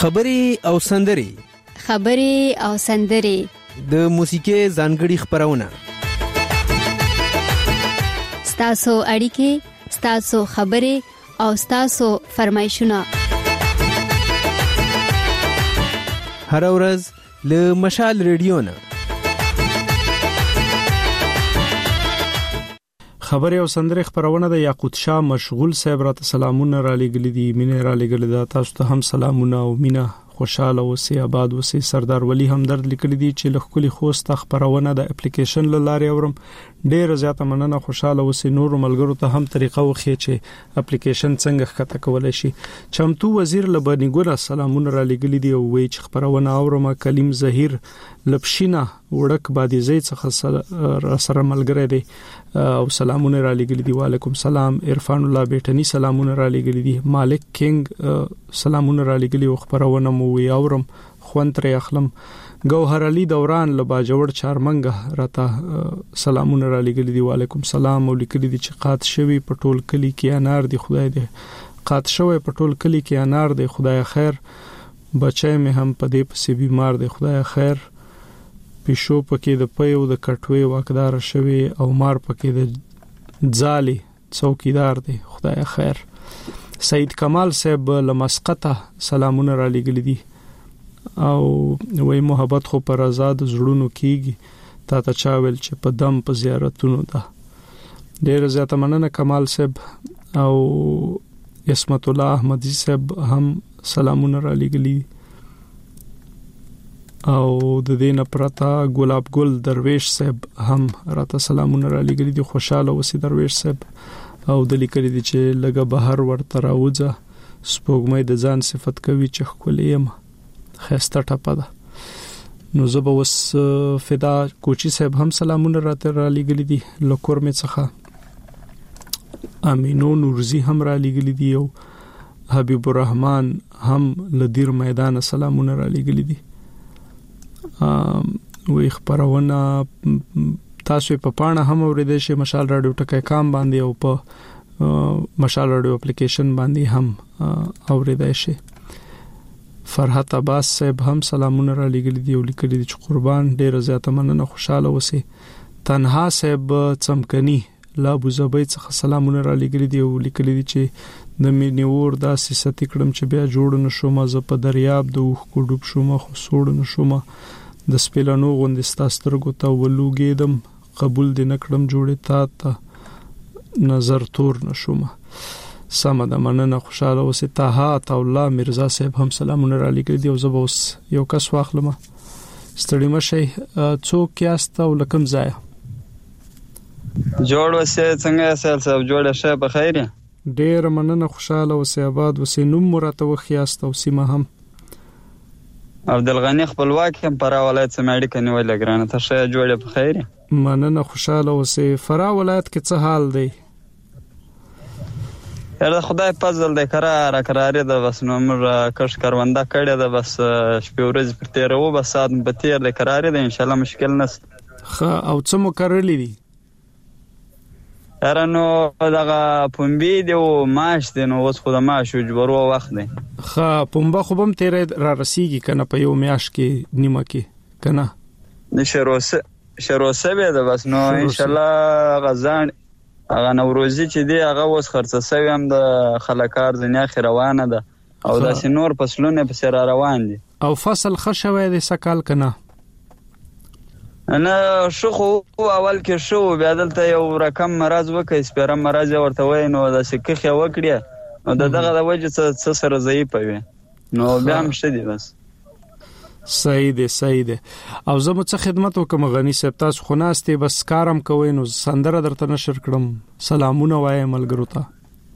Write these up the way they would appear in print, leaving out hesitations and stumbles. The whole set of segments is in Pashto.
خبرې او سندرې د موسیقي ځانګړي خبرونه ستاسو اړیکې، ستاسو خبرې او ستاسو فرمایشونه هر ورځ له مشال ریډیو نه خبرې او سندرې خبرونه د یاقوت شاه مشغول صاحب را سلامونه را لګل دي، مینه را لګل ده. تاسو ته هم سلامونه او مینه. خوشاله اوسئ، آباد اوسئ. سردار ولی همدرد لیکل دي چې لخوا خوست خبرونه د اپلیکیشن لاره اورم. ډیر زیاته مننه. خوشاله اوسئ. نور ملګرو ته هم طریقه وخی چې اپلیکیشن څنګه ښکته کولای شي. چمتو وزیر لبنی ګل سلامونه را لګل دي او وی چې خبرونه اورم. کلیم زهیر لپشینه وړک بادیزي څخه سره ملګری دی او سلامونه را لګل دي. وعلیکم سلام. عرفان الله بیٹنی سلامونه را لګل دي. مالک کینګ سلامونه را لګل او خبرونه مو وی اورم. خوندره اخلم. گوهر علی دوران لباجوړ چارمنګ راته سلامونه را لګل دي. وعلیکم سلام. او لیکل دي چې قات شوی پټول کلی کې انار دی، خدای دې قات شوی پټول کلی کې انار دی، خدای خیر. بچای مې هم په دې پسې بیمار دی، خدای خیر. پښو پکې د پيو د کټوي واکدار شوی او مار پکې د ځالي څوکیدار دی، خدای خیر. سید کمال صاحب لمسقطه سلامونه را لګل دي او وای محبت خو پر آزاد زړونو کیږي، تا ته چا ویل چې په دم په زیارتونو ده. ډیر زیاته مننه کمال صاحب. او اسمت الله احمدی صاحب هم سلامونه را لګلی او د دین پرتا ګلاب ګل درویش صاحب هم راته سلامونه را لګلی دي. خوشاله اوسئ درویش صاحب. او د لیکل دي چې لګه بهر ورته راوځه، سپوږمۍ د ځان صفت کوي چې خولیم خسته ټپه ده. نو زه به وس فدا کوچی صاحب هم سلامونه راته را لګلی دي لکور می څخه. امینو نورزی هم را لګلی دي او حبیب الرحمن هم لدیر میدان سلامونه را لګلی دي. وی خبرونه تاسو په پاڼه هم اوریدئ شئ مشال رادیو ټکای کام باندې او په مشال رادیو اپلیکیشن باندې هم اوریدئ شئ. فرحت عباس صاحب هم سلامونه را لګل دي او لیکل دي چې قربان ډیر زیاته مننه. خوشاله اوسئ. تنها صاحب چمکني لا ابو زبید څخه سلامونه را لګل دي او لیکل دي چې د مینور داسې ستې کړم چې بیا جوړ نشوم، ز په دریاب د اوخ کو ډوب شوم، خو سوړ نشوم، د سپیلانو غوندې ستاسترګو ته ولوګیدم، قبول دې نکړم جوړې تا نظر تور نشوم. سمه ده، مننه. خوشاله اوسئ. طه الله مرزا صاحب هم سلامونه را لګل دي او زه به اوس یو کس واخلم. ستړي مشئ. څوک یاست او لکم ځای؟ جوړ وسه څنګه سال صاحب؟ جوړ شه په خیر. ډیر مننه. خوشاله اوسئ. آباد اوسئ. نوم مرته وخیاست او سیمه هم؟ عبدالغنی خپلواک هم فرا ولایت سماړي کني ولې ګرانه ته شه جوړ په خیر. مننه. خوشاله اوسئ. فرا ولایت کې څه حال دی؟ یاره خدای فضل دی، قرار ده. بس نو موږ کښ کرونده کړی ده، بس شپې ورځې پر تیرو، بس سات په تیر دی، قرار ده. ان شاء الله مشکل نشته. او څه مو کړلی دي؟ یاره نو دغه پنبې دی او ماش دی، نو اوس خو د ماش جوړو وخت دی. پنبه خو هم تیر را رسیږي کنه په یو میاش کې نیمه کې کنه شروسه به ده. بس نو ان شاء الله غزان هغه نوروزی چې دی هغه اوس خرڅه سوی هم د خلکار ځنیا روانه ده او داسې نور فصلونه په سر روان دي. او فصل خشوي د سکال کنه انا شو خو اول کې شو، بیا دلته یو رقم مرز وکړ، سپیرم مرز ورته وای، نو د سکه وکړي نو دغه د وجه څه سره ضعیف وي، نو بیا هم شدي. بس صحیح دی. او زه مو څه خدمت وکم غنی صاحب؟ تاسو خو ناستې بس کارم کوئ، نو سندره درته نشر کړم. سلامونه وایم ملګرو ته.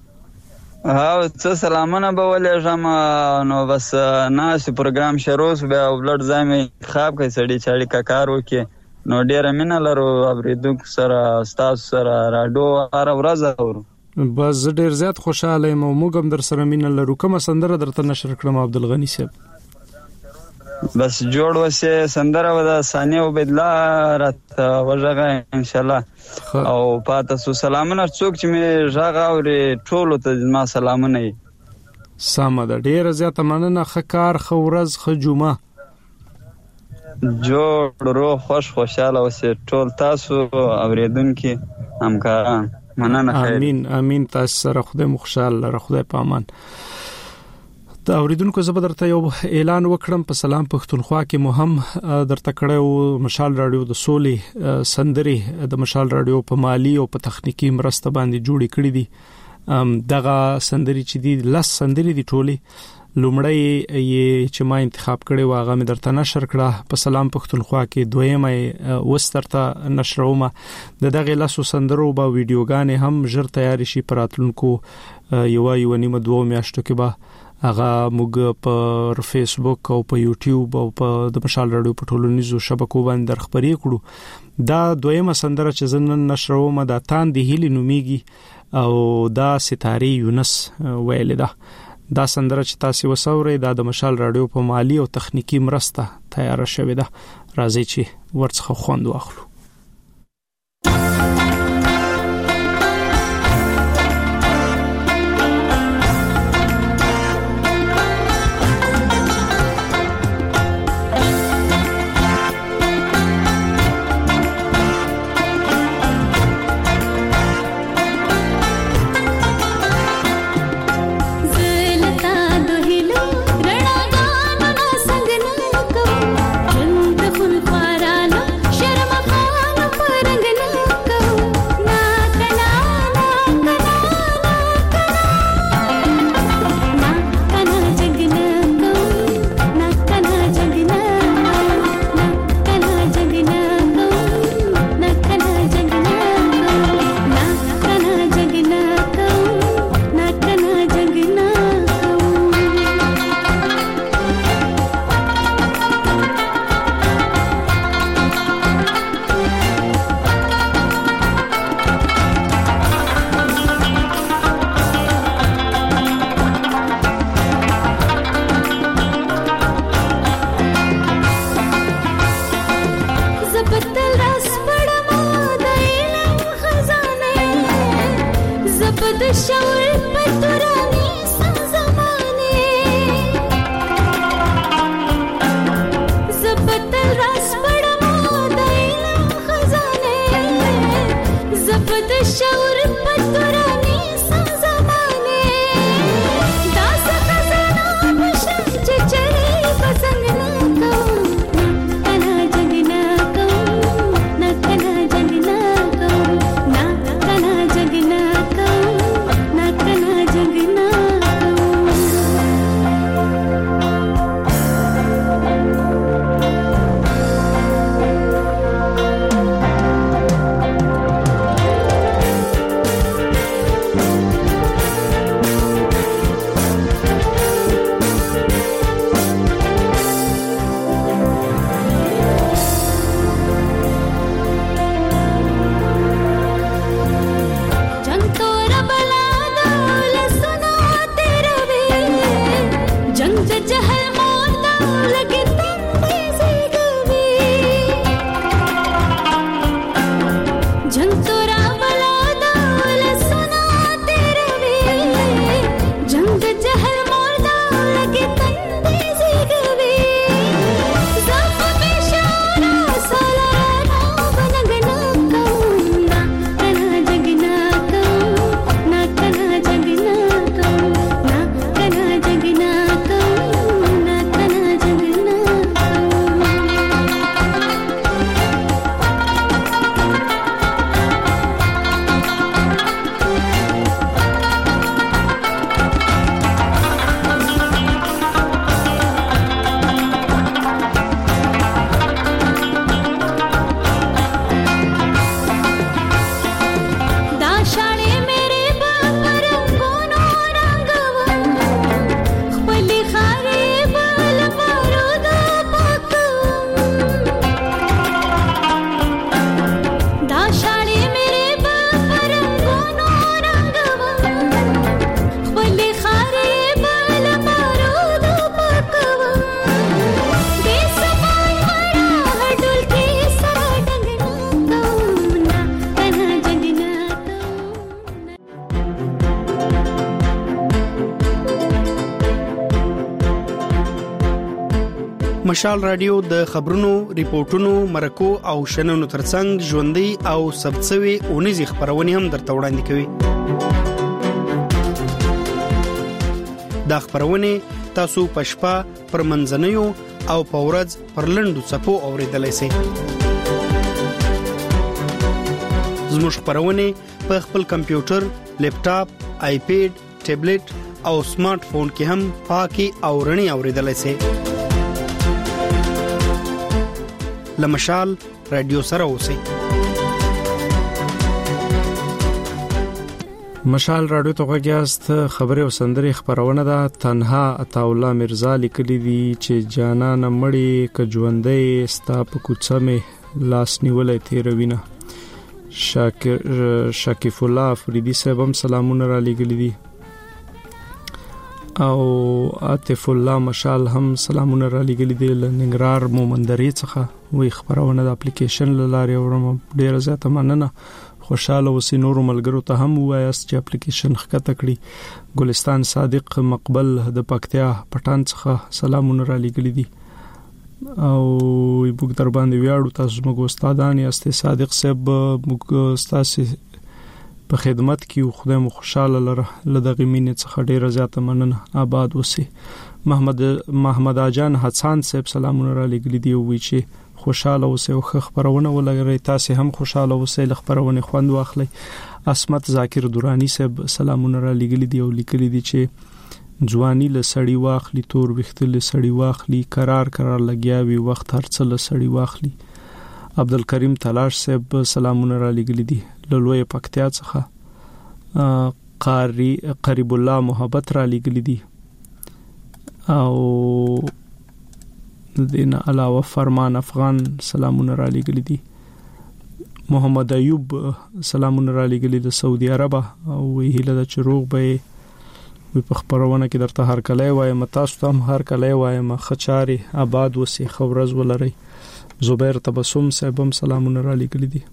څه سلامونه به ولېږم. نو بس ناس پروګرام شروع بیا ولړ ځای انتخاب کوي سړی چې اړیکه کار وکړي. نو ډیره مینه لرو اوریدونکو سره، ستاسو سره راډیو هر ورځ اورو. بس ډیر زیات خوشاله یم او موږ هم در سره مینه لرو. کومه سندره درته نشر کړم عبدالغنی صاحب؟ بس جوړ وسه سندره ودا ثانیه عبدالله راته وژغه ان شاء الله. او پاتې سلامونه څوک چې می ژغه او ټولو ته ما سلامونه. سم ده ډیر زیاته مننه خکار خورز خجومه جوړ روغ خوشاله اوسئ ټول تاسو اوریدونکو همکاران مننه خیر امين تاسو سره خدای مخشال لره خدای پامان دا اوریدونکو زه به درته یو اعلان وکړم په سلام پښتونخوا کې مهم درته کړو مشال رادیو د سولې سندري د مشال رادیو په مالی او په تخنیکی مرسته باندې جوړې کړې دي دغه سندري چې دي لس سندري دي ټولي لومړی یې چې ما انتخاب کړی و هغه مې درته نشر کړه په سلام پښتونخوا کې دویمه وسترته نشرومه دغه لاسو سندرو با ویډیوګانې هم ژر تیار شي پراتلونکو یو نیمه 2 میاشتو کې به هغه موږ په فیسبوک او په یوټیوب او په د مشال رادیو په ټولنیزو شبکو باندې درخبري کړو دا دویمه سندره چې زنن نشرومه د تان دی هلی نومیږي او دا ستاري یونس ویل دا سندره چې تاسو وسورئ دا د مشال رادیو په مالی او تخنیکی مرسته تیار شوې ده راځي چې ورڅخه خوند واخلو شرم مشال رادیو د خبرونو، ریپورتونو، مرکو او شننو ترڅنګ ژوندۍ او سبڅوي اونیزي خبرونه هم درته وړاندې کوي. دا خبرونه تاسو پښپا پر منځنیو او پورز پر لندو صفو اوریدلای شئ. زموږ خبرونه په خپل کمپیوټر، لیپټاپ، آیپیډ، ټابلیټ او سمارټ فون کې هم پاکي او رڼي اوریدلای شئ. لمشال رادیو سره اوسئ. مشال رادیو ته غواګیاست. خبره او سندري خبرونه ده. تنها عطاالله مرزا لیکلي دي چې جانان مړی ک ژوندۍ ستا په کوڅه مې لاس نیولې تیروینه. شاکف الله فریدی صاحب هم سلامونه را لګلي دي او عاطف الله مشال هم سلامونه را لګلي دي. لنګرار مومندري څخه وی خبرونه د اپلیکیشن لاره اورم. ډیره زیاته مننه. خوشاله اوسئ. نور ملګرو ته هم وایاست چې اپلیکیشن ښکته کړی. ګلستان صادق مقبل د پکتیا پټان څخه سلامونه را لګلي دي او موږ در باندې ویاړو. تاسو موږ استادان یاست. صادق صاحب موږ تاسو په خدمت کې او خدای مو خوشاله لره. لدغه مینې څخه ډیره زیاته مننه. آباد اوسئ. محمد اجان حسن صاحب سلامونه را لګلي دي او وی چې خوشاله اوسئ او خبرونه ولګرئ. تاسو هم خوشاله اوسئ. خبرونه خوند واخلئ. اسمت ذاکر دورانی صاحب سلامونه را لګلي دي او لیکلي دي چې ځواني له سړی واخلي، تور وختل سړی واخلي، قرار لګیاوي وخت هرڅ له سړی واخلي. عبدالکریم تلاش صاحب سلامونه را لګلي دي لوی پکتیا څخه. قریب الله محبت را لګلي دي او دین علاوه فرمان افغان سلامونه را لګلي دي. محمد ایوب سلامونه را لګلي د سعودي عرب او هیله د چروغ به په خبرونه کې درته هر کله وایم. تاسو ته هم هر کله وایم. خچاري آباد وسی خورز ولري. زبیر تبسم صاحب هم سلامونه را لګلي دي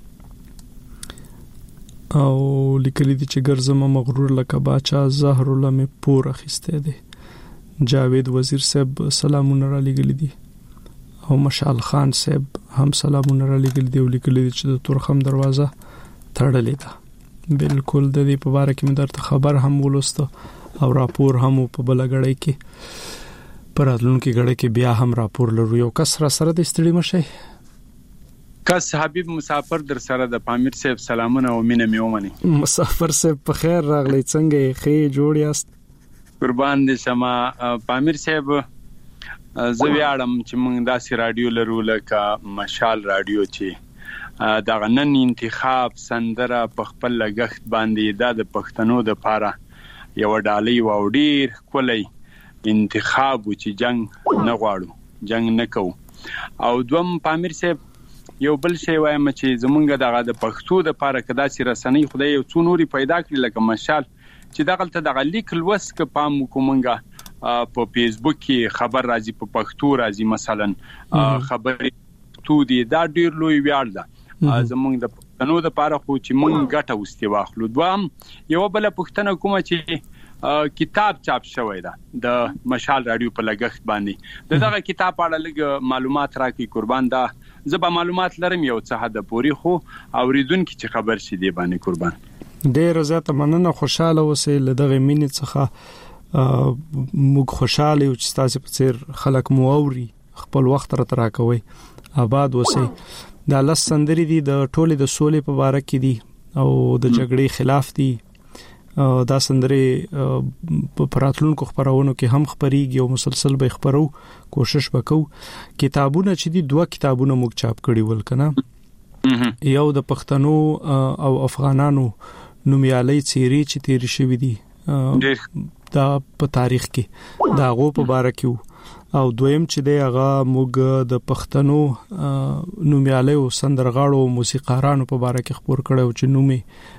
او لیکلي دي چې ګرځم مغرور لکه باچا زهر لمه پور اخیسته دي. جاوید وزیر صاحب سلامونه را لګلي دي او مشال خان صاحب هم سلامونه را لګلي دي او لیکلي دي چې د تورخم دروازه تړلې ده. بالکل د دې په اړه کې مې درته خبر هم ولوسته او راپور هم په بلګړی کې پراتلونکو غړي کې بیا هم راپور لرو. یو کس را سره د استړي مشه کس حبیب مسافر در سره د پامیر صاحب سلامونه او مینه میومني. مسافر صاحب په خیر راغلی. څنګه خې جوړ یاست؟ قربان دې شمه. پامیر صاحب زه ویاړم چې موږ داسې رادیو لرو لکه مشال رادیو چې دا غنن انتخاب سندره په خپل لګښت باندې د پښتنو د پاره یو ډالۍ و ډیر کولای انتخاب چې جنگ نه غواړو، جنگ نه کوو. او دوم پامیر صاحب یو بل شی وایم چې زمونږ دغه د پښتو د پاره کدا سي رسنۍ خدای یو څو نوري پیدا کړی لکه مشال چې دغلته د لیک لوس ک پام کومنګا په فیسبوک کې خبر راځي په پښتو راځي مثلا خبرې تو دي دا ډیر لوی ویاړ ده زمونږ د پښتنو د پاره خو چې مونږ ګټه واستي واخلو. دوام یو بل پښتنه کومه چې کتاب چاپ شوی ده د مشال رادیو په لګښت باندې دغه کتاب اړه لږ معلومات راکړي قربان. دا زبا معلومات لرم یو څه حد پوری خو اوریدونکو چې خبر شي دی باندې قربان. ډیر زیات مننه. خوشاله اوسئ. لدغه مینې څخه موږ خوشاله یو چې تاسو په څیر خلک مو اوري. خپل وخت راکوي. آباد اوسئ. دا لس سندري دي د ټوله د سولې په اړه کې دي او د جګړې خلاف دي. دا سندري په پراتلونکو خبرونو کې هم خبريږي او مسلسل به خبرو کوشش وکړو. کتابونه چې دي 2 کتابونه موږ چاپ کړي ول کنه. یو د پښتنو او افغانانو نومیالي چیرې چې تیر شوی دي دا په تاریخ کې دا غو په اړه کې او دویم چې دی هغه موږ د پښتنو نومیالي او سندرغاړو موسیقارانو په اړه کې خبر کړو چې نومي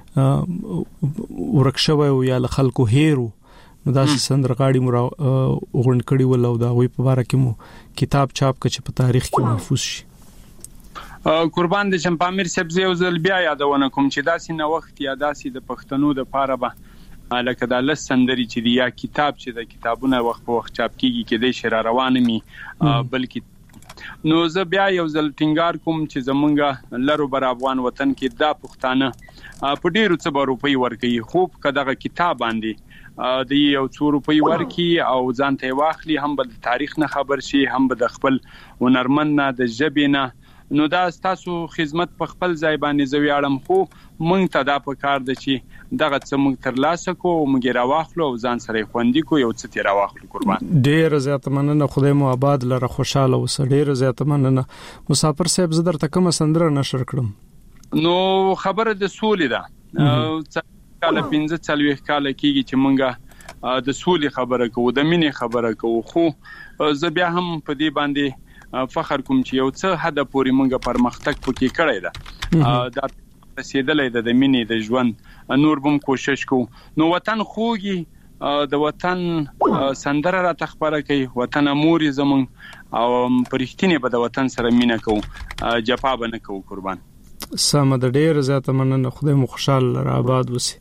ورکشوي او یا خلکو هیرو نو دا سندرغاړي مو غونډ کړي ول او دا وی په اړه کې مو کتاب چاپ کړي په تاریخ کې محفوظ شي. قربان دې شم پامیر صاحب زه ځل بیا یادونه کوم چې داسې نو وخت یا داسې د پښتنو د پاره به لکه د لس سندري چې دی یا کتاب چې د کتابونه وخت په وخت چاپ کیږي کې د شرا روانه می بلکې نو زه بیا یو ځل ټینګار کوم چې زمونږ لرو بر افغان وطن کې دا پښتانه په ډیرو څه روپۍ ورکړي خوب کداغه کتاب باندې د یو څو روپۍ ورکړي او ځان ته واخلي هم به تاریخ نه خبر شي هم به د خپل هنرمند نه د ژبې نه نو دا تاسو خدمت په خپل ځای باندې زوی اړم خو مونږ ته دا په کار د چې دغه څه مونږ تر لاسه کو مونږ راواخلو او ځان سره خوندې کو یو څه تیر واخلو قربان ډیر زیات مننه خدای مو آباد لره خوشاله اوسه ډیر زیات مننه مسافر صاحب زدر تکم سندره نشر کړم نو خبره د سولې ده کاله 15 کاله کېږي چې مونږه د سولې خبره کوو د مینې خبره کوو خو زه بیا هم په دې باندې فخر کوم چې یو څه حد پورې مونږه پرمختګ پکې کړی ده دا رسیدلې د مینې د ژوند نور بم کوشش کو نو وطن خوږي د وطن سندره را تخبره کوي وطن امور زمون او پرختینه به د وطن سره مینه کو جفا بنه کو قربان سم د ډیر زیات مننه خدای مو خوشاله را آباد وسی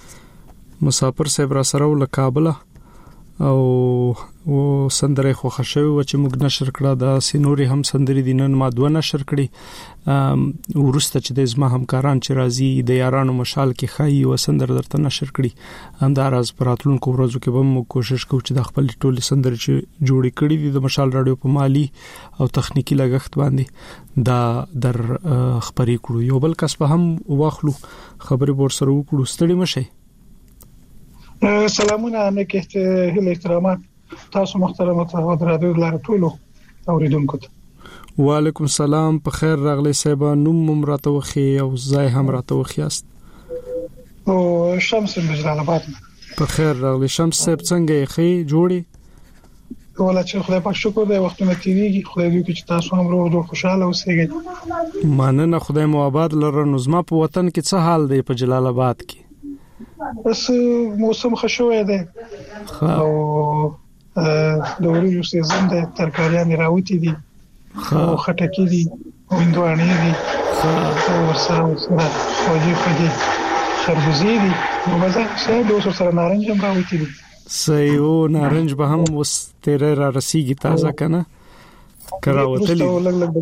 مسافر صاحب را سره ول کابل او سندره خو خښوي و چې موږ نشر کړه د سینوري هم سندري دینن ما دوه نشر کړي ورسته چې د زما همکاران چې راځي د یارانو مشال کې خای او سندر درته نشر کړي همداراز پراتلونکو ورځو کې به موږ کوشش کوو چې د خپل ټولي سندري چې جوړې کړي دي د مشال رادیو په مالی او تخنیکی لګښت باندې دا در خبرې کړو یو بل کس په هم واخلو خبرې ور سره وکړو ستړي مشه سلامونه نیکه هله احترامات تاسو محترم او درادو لاره ټولو اوریدونکو ته وعلیکم السلام په خیر راغلی صاحب نوم راته وخی او ځای هم راته وخیاست او شمس بجلال آباد په خیر راغلی شمس صاحب څنګه یې جوړي ولا چې خدای پاک شکر دی وختونه تیریږي خدای دې چې تاسو هم روغ جوړ خوشاله اوسئ مننه خدای مو آباد لره نو زما په وطن کې څه حال دی په جلال آباد کې بس موسم خشوي دی او د وريجو سیزن د ترکاریان راوتی دي او خټکی دي او هندوانې دي او ورسره خوږی خربوزې دي نو مزه څه د سره نارنج هم راوتی دي سيو نارنج به هم واستره را رسیږي تازه کنه کراوتلی لګ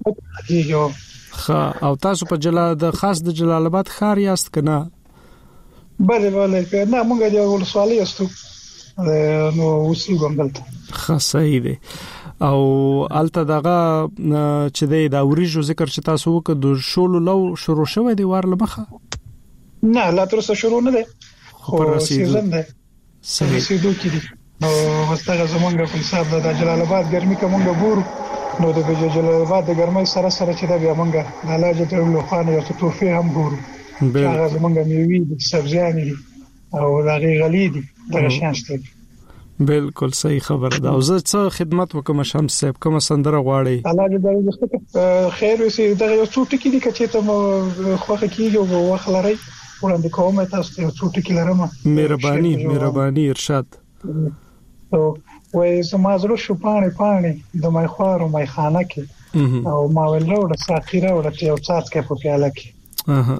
بدن او تاسو په د خاص د جلال آباد ښار یاست کنه بله نه مونږ د ولسوالۍ استو نو وسی ګمدلته صحیح دی او الته دغه چې د اوریجو ذکر چې تاسو وکړو د شولو لو شروع شوه دی ورله مخه نه لا تر څه شروع نه دی خو سیزن دی صحیح سیدو کې دی نو واستغه زمونږ په حساب د جلال آباد ګرمي کومه ګورو نو د جلال آباد د ګرمۍ سره چې دا بیا مونږ د علاج ته له خانه یو توفي هم ګورو هغه زمونږ میوي دي سبزیانې دي او هغه غلي دي دا شانشته بالکل صحیح خبره ده او زه څه خدمت وکم شمس صاحب کوم سندره غواړي الله دې درته خیر وسی دا یو څو ټکی دي چې ته خوخه کیږي او واخلري وړاندې کوم تاسو ته څو ټکی لرم مهرباني ارشاد او وای زما زړه شو پانی د مای خوار او مای خانه کې او ما ولر د ساقيره ورته یو څاڅ کې په پیاله کې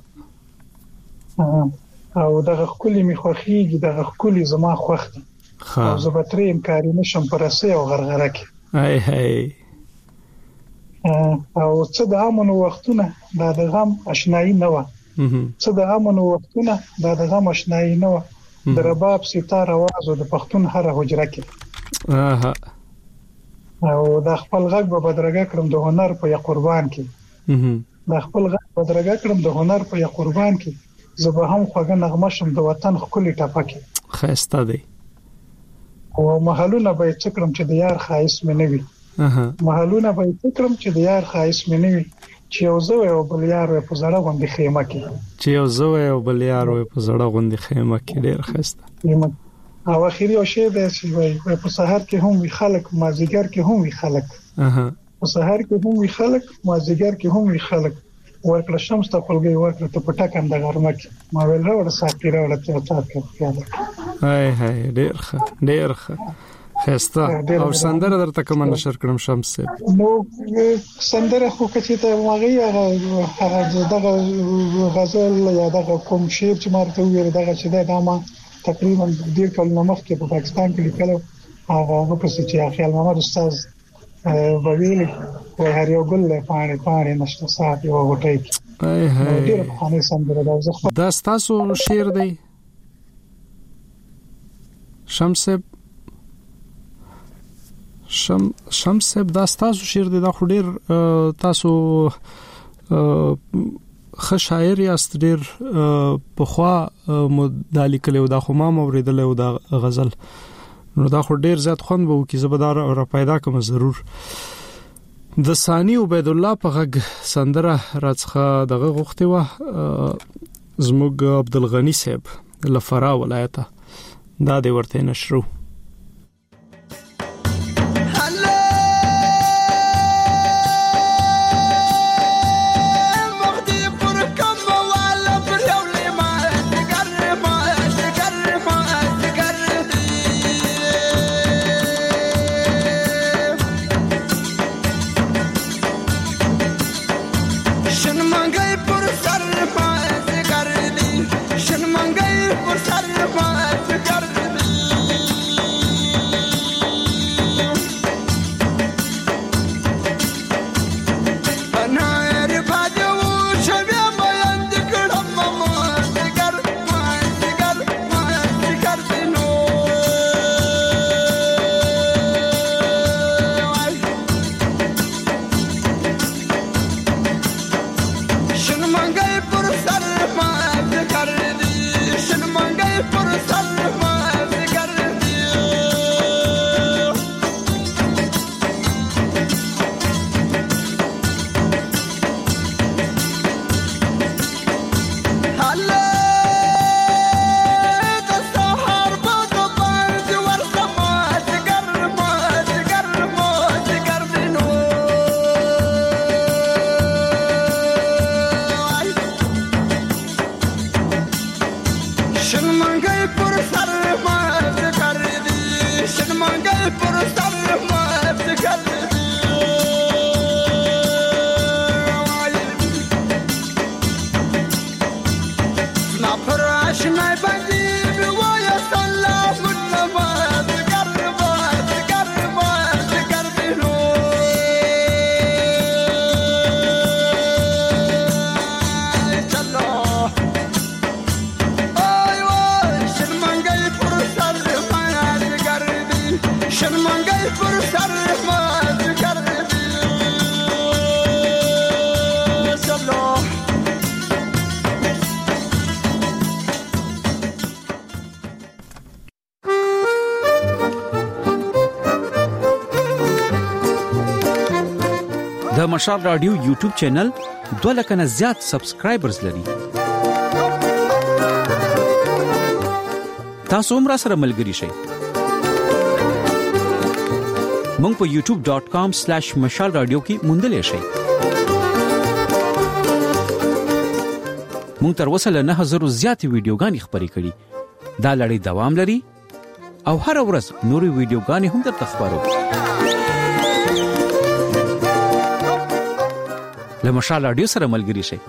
او دغه خولي می خوخيږي دغه خولي زما خوخ دي او زبتري امکاري نشم پرسه او غرغره کې هاي او څه د امن وختونه د غم آشنایی نه و څه د امن وختونه د غم آشنایی نه و د رباب ستاره आवाज او د پښتون هر حجره کې او د خپل غږ په بدرګه کړم د هنر په قربان کې د خپل غږ په بدرګه کړم د هنر په قربان کې زبه هم خوګه نغمه شم د وطن خولي ټاپکه خسته دی او محلونه به چکرم چې د یار خایس مې نه وي محلونه به چکرم چې د یار خایس مې نه وي چې یو زو او بل یار په زړه غوندې خیمه کې ډېر خسته او اخیری او شی د چې وای په سحر کې هم وی خلک مازیګر کې هم وی خلک په سحر کې هم وی خلک مازیګر کې هم وی خلک ورکړه شمس ته خپلګي ورکړه ته پټکم د غرمه کې ما ویل راوړ ساقي راوړ ته تاسو هاي ډېر خسته او سندره درته کوم نشر کړم شمس نو سندره خو کچې ته هغه دغه غزل یا دغه کوم شعر چې مرته ویل دغه چې دا ما تقریبا ډیر کلونه مخکې په پاکستان کې لیکلو هغه په څه چې خیال محمد استاد وویل وای هر یو ګل پاڼې نشته صاحب یو غټي ډیر په خانه سندره دا تاسو شعر دی شمس دا تاسو شعر دی دا خو ډیر تاسو خ شاعر یاست ډیر په خوا مدالي کلو دا خو ما اوریدل او دا غزل نو دا خو ډیر زیات خوند وو کی زبردار را پیدا کوم ضرور د ثانی عبید الله په غږ سندره راڅخه دغه غوښته و زموږ عبدالغنی صاحب لفرا ولایته دا دی ورته نشرو د مشال رادیو یوټیوب چینل 2 لک نه زیات سبسکرایبرز لري. تاسو هم را سره ملګری شئ. مونږ په youtube.com/mashalradio کې موندلې شئ. مونږ تر اوسه له 9000 زیاتې ویډیوګانې خبرې کړې. دا لړۍ دوام لري او هر ورځ نورې ویډیوګانې هم درته خبرو. له مشال رادیو سره ملګری شئ.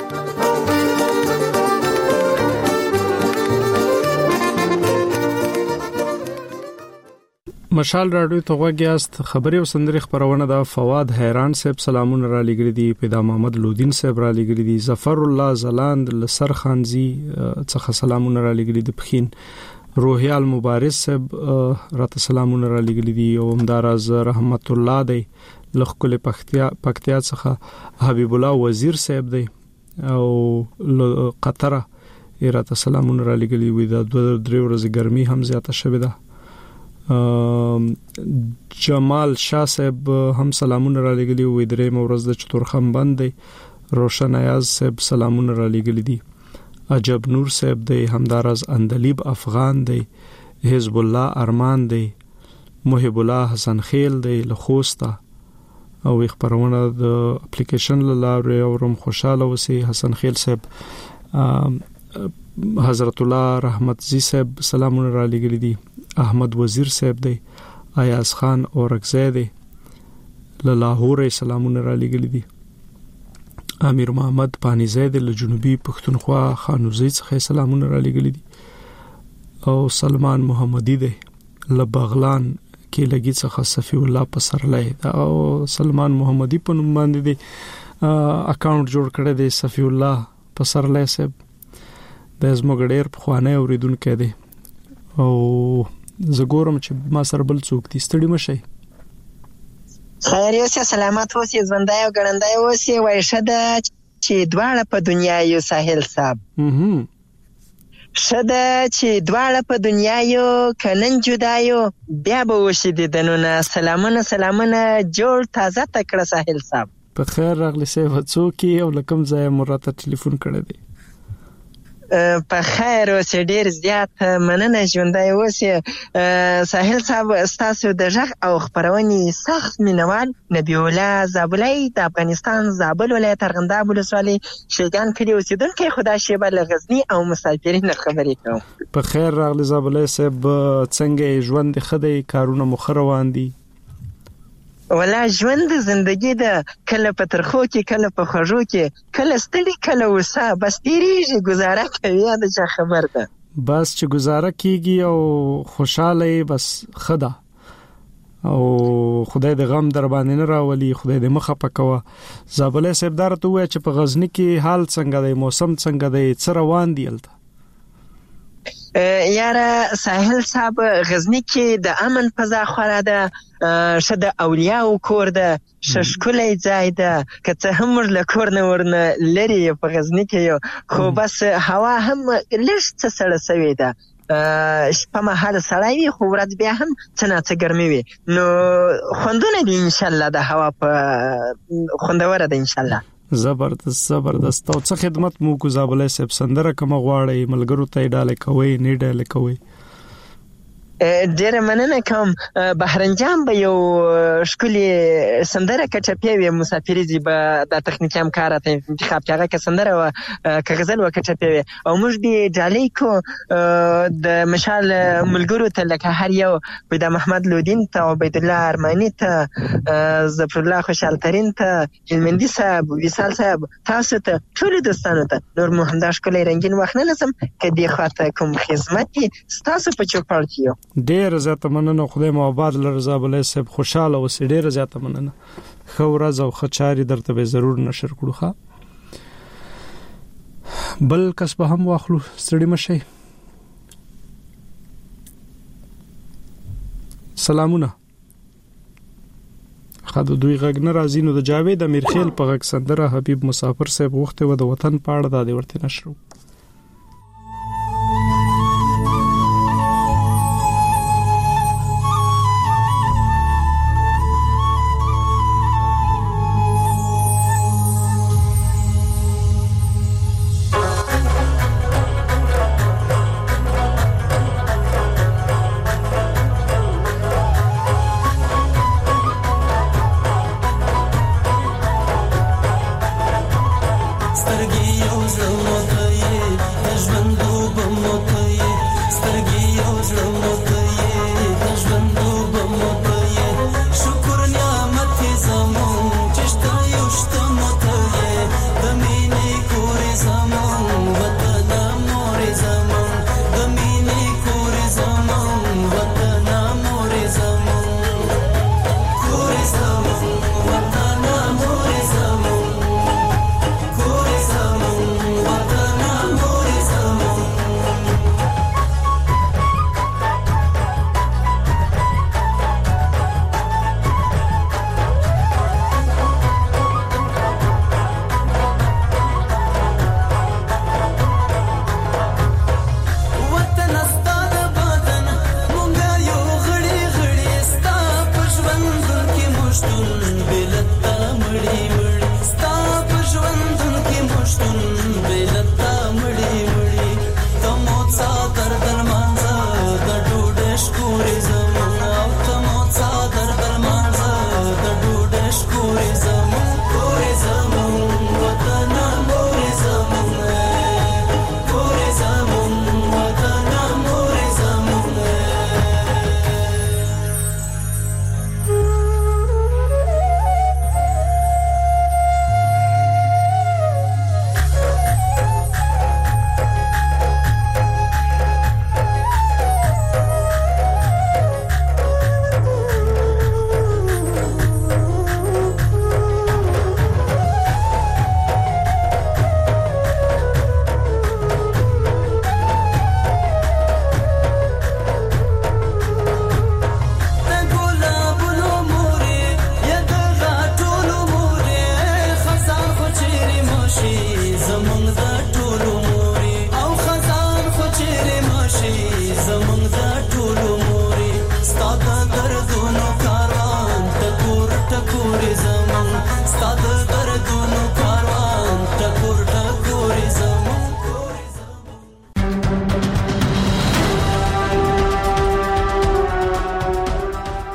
مشال رادیو ته وګیاست خبري او سندري خبرونه دا فواد حیران صاحب سلامونه را لګری دي پیدا محمد لودین صاحب را لګری دي ظفر الله زلاند لسر خانزي څخه سلامونه را لګری دي پخین روحیال مبارز صاحب راته سلامونه را لګری دي او همدارز رحمت الله دی لخل پکتیا څخه حبیب الله وزیر صاحب دی او قطره راته سلامونه را لګری وي دا 2-3 ورځې ګرمي هم زیاته شوه ده. جمال شاه صاحب هم سلامونه را لګلی وي درې مورز د چتورخم باندې روشن ایاز صاحب سلامونه را لګلی دي. عجب نور صاحب دی همدارز اندلیب افغان دی حزب الله ارمان دی محب الله حسن خیل دی لخوستا او خبرونه د اپلیکیشن لاره اورم خوشاله وسی حسن خیل صاحب حضرت الله رحمت زی صاحب سلامونه را لګلی دي. احمد وزیر صاحب دی ایاز خان اورکزی دی له لاهور سلامونه را لګلی دي. امیر محمد پانیزی دی له جنوبي پښتونخوا خانوزی څخه سلامونه را لګلی دي. او سلمان محمدي دی لبغلان کې لګي څخه صفی الله پسرلای او سلمان محمدي په نوم باندې دی اکاونټ جوړ کړی دی صفی الله پسرلای صاحب د زموږ ډېر خوانه اوریدونکو دی او زګورم چې ما سره بل څوک دي ستړي مشي خیر اوسه سلامت اوسه ژوندای او ګړندای اوسه وایشه د چې دواړه په دنیا یو ساحل صاحب شده چې دواړه په دنیا یو کنن جدایو بیا به وشي دنونه سلامونه جوړ تازه تکړه ساحل صاحب په خیر راغلی سیف څوکي او لکم ځای مرته ټلیفون کړی دی په خیر اوسه ډیر زیات مننه ژوندای اوسه ساحل صاحب تاسو د ژغ او خبرونې سخت مینوال نبی الله زابلای د افغانستان زابل ولایت ارغنداب ولسوالۍ شیګان کلی اوسیدونکو خدا شیبه لغزنی او مسافرین خبرې کوم په خیر راغلی زابلای صاحب څنګه ژوند خدای کارونه مخروان دي ولا ژوند زندگی ده کله په ترخو کې کله په خوږو کې کله ستړي کله وسه بس تیریږي گزاره کوي دا څه خبر ده بس چې گزاره کیږي او خوشاله بس خدا او خدای د غم در باندې نه راولي خدای دې مخه پکوه زابلې سردار ته وای چې په غزنی کې حال څنګه دی موسم څنګه دی څه روان دی الته یاره ساحل صاحب غزنی کې د امن فضا خوره ده شد اولیاء کور ده ششکلی ځای ده که څه هم له کور نه ورنه لري په غزنی کې یو خو بس هوا هم لږ څه سړه سوې ده شپه مهال سړی وي خو ورځ بیا هم څه نه څه ګرمي وي نو خوندونه دي انشاءالله د هوا په خوندوره ده انشاءالله زبردست او څه خدمت مو کو زابلای صاحب سندره کوم غواړی ملګرو ته ډاله کوي نه ډاله کوي ډیره مننه کوم بهرنجان به یو شکلی سندره کچپیوي مسافری به د تخنیکی همکار ته انتخاب کړه که سندره و که غزل و کچپیوي او موږ دی ډالې کو د مشال ملګرو ته لکه هر یو د محمد لودین ته عبید الله ارمانی ته ظفر الله خوشحال ترین ته هلمندي صاحب وصال صاحب تاسو ته ټول دوستانو ته نور محمد شکلی رنگین وخت نه لسم کدي خاطر کوم خدمت تاسو په چوپړ کیو ډیر زیاته مننه خدای مو آباد لرزا بلې سب خوشاله او ډیر زیاته مننه خو ورځ او خچاري درته به ضرور نشر کړو ښا بل کس به هم واخلو ستړي مشي سلامونه خاطر دوی غږ نه راځي نو د جاوید امیرخیل په غږ سندره حبیب مسافر صاحب وخت و د وطن پاړه د ورته نشرو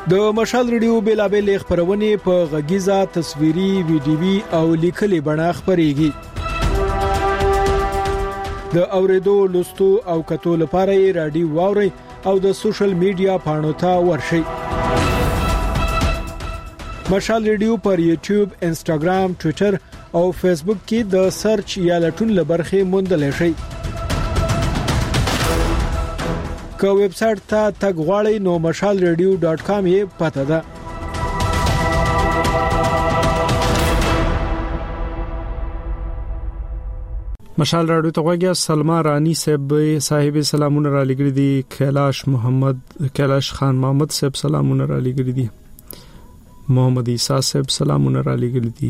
د مشال ریډیو بیلابل خبرونه په غږیزه تصویري ویډیوي او لیکلي بڼه خبريږي د اوریدو لوستو او کتو لپاره رادیو واوري او د سوشل میډیا پاڼو ته ورشي مشال ریډیو پر یوټیوب انستګرام ټوئیټر او فیسبوک کې د سرچ یا لټون لبرخه موندل شي که ویب سټ ته تګ غواړئ نو mashalradio.com یې پته ده مشال راډیو ته غوږی سلمہ رانی صاحب سلامونه را لګړي دي کیلاش خان محمد صاحب سلامونه را لګړي دي محمد عیسی صاحب سلامونه را لګړي دي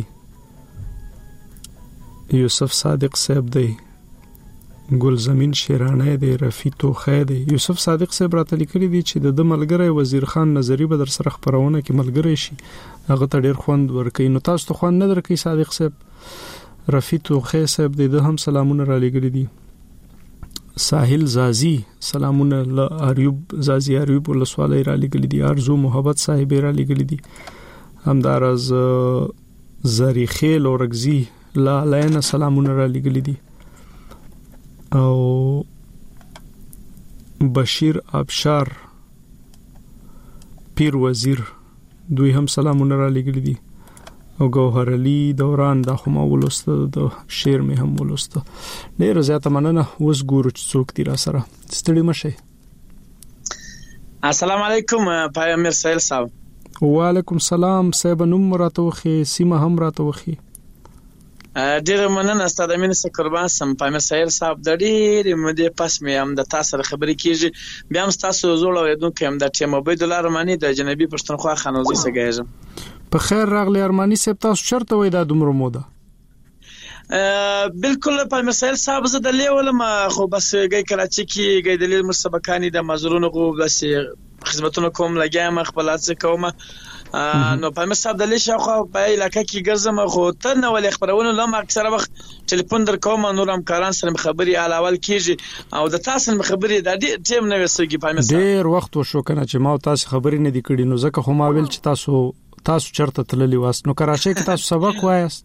یوسف صادق صاحب دی ګل زمين شیرانه دی رفیع توخه دی یوسف صادق صاحب راته لیکلي دي چې د ملګری وزیر خان نظری به در سره خبرونه کې ملګری شي هغه ته ډیر خوند ورکړي نو تاسو ته خوند نه درکې صادق صاحب رفیع توخه صاحب د هم سلامونه را لګړي دي ساحل زازی سلامونه اریوب زازی اریوب ولسوالۍ را لګړي دي ارزو محبت صاحب را لګړي دي همدار از زریخیل اورګزی لا لاینا سلامونه را لګړي دي او بشیر ابشار پیر وزیر دوی هم سلامونه را لګړي دي او گوهر علی دوران د خو ما ولسته د شعر مې هم ولسته ډیر زیاته مننه اوس ګورو چې څوک دی را سره ستړي مشه السلام علیکم پایمیر سایل صاحب وعلیکم السلام صاحب نوم مراتوخي سیمه هم راتوخي ډیر مننه ستاسو د مینې قربان سم پامیر سایل صاحب د ډیر مده پس مې هم د تاسو سره خبرې کیږي بیا هم تاسو زوړ اوریدونکو هم د ټیم عبید الله رحماني د جنبي پښتونخوا خانوزي سګایږم په خیر راغلی ارمانی صاحب تاسو چرته وای دا دومره موده بالکل په مسائل صاحب زه د لیولم خو بس گئی کراچي کې گئی د لیل مسابقانی د مزرونو غو بس خدمتونو کوم لګایم خپلات څه کوم نو په مساب د لیشه خو په علاقې کې ګرځم خو ته نو ولې خبرونه لم اکثر وخت ټلیفون در کوم نور هم کاران سره خبري الاول کیږي او د تاسو خبري د دې ټیم نو وسږي په مساب ډیر وخت وشو کنه چې ما تاسو خبري نه دی کړی نو ځکه خو ما ویل چې تاسو چرته تللی واست نو کراچۍ کې تاسو سبق وایست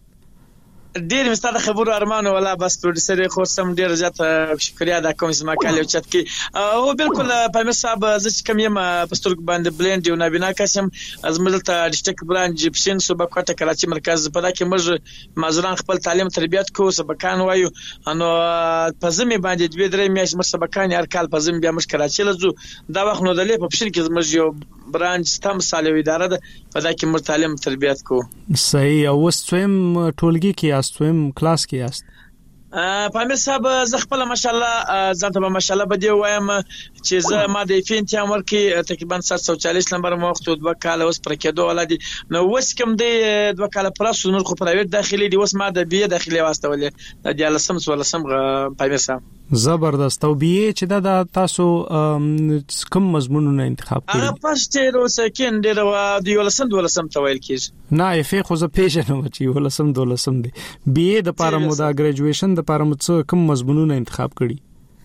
ډیر مستاده خبرو ارمان ولا بس پروډوسر خو سم ډیر زیات شکریا د کوم سم کاله چت کې او بالکل په مصاب ز کم یم پسترګ باندې بلند یو نابینا قسم از ملته ډیسټریکټ برانچ پښین صوبه کوټه کراچي مرکز په دکې مج مازران خپل تعلیم تربیت کو سبقان وایو نو پزمه باندې دوی درې میاش مر سبقان هر کال پزم بیا مش کراچي لزو دا وخت نو دلې په پښین کې مج یو برانچ تم سالوي اداره ده په دکې مر تعلیم تربیت کو صحیح او وسوم ټولګي کې استوم کلاس کې است پامیر صاحب زه خپل ماشاءالله ځان ته ماشاءالله بده وایم چې زه ما د فینټ امر کې تقریبا 740 نمبر وخت 2 کال اوس پر کېدو ولادي نو وس کوم دی 2 کال پر اوس نور خو پرایویټ داخلي دی اوس ما د بي داخلي واستولې د 13 پامیر صاحب زبردست او بي چې دا تاسو کوم مضمونونه انتخاب کړی هغه فرست او سکند او د ولسم تویل کیږي نه یې خو زه پیژنم چې ولسم دی بي د پاره مو دا ګریجویشن د پاره مو کوم مضمونونه انتخاب کړی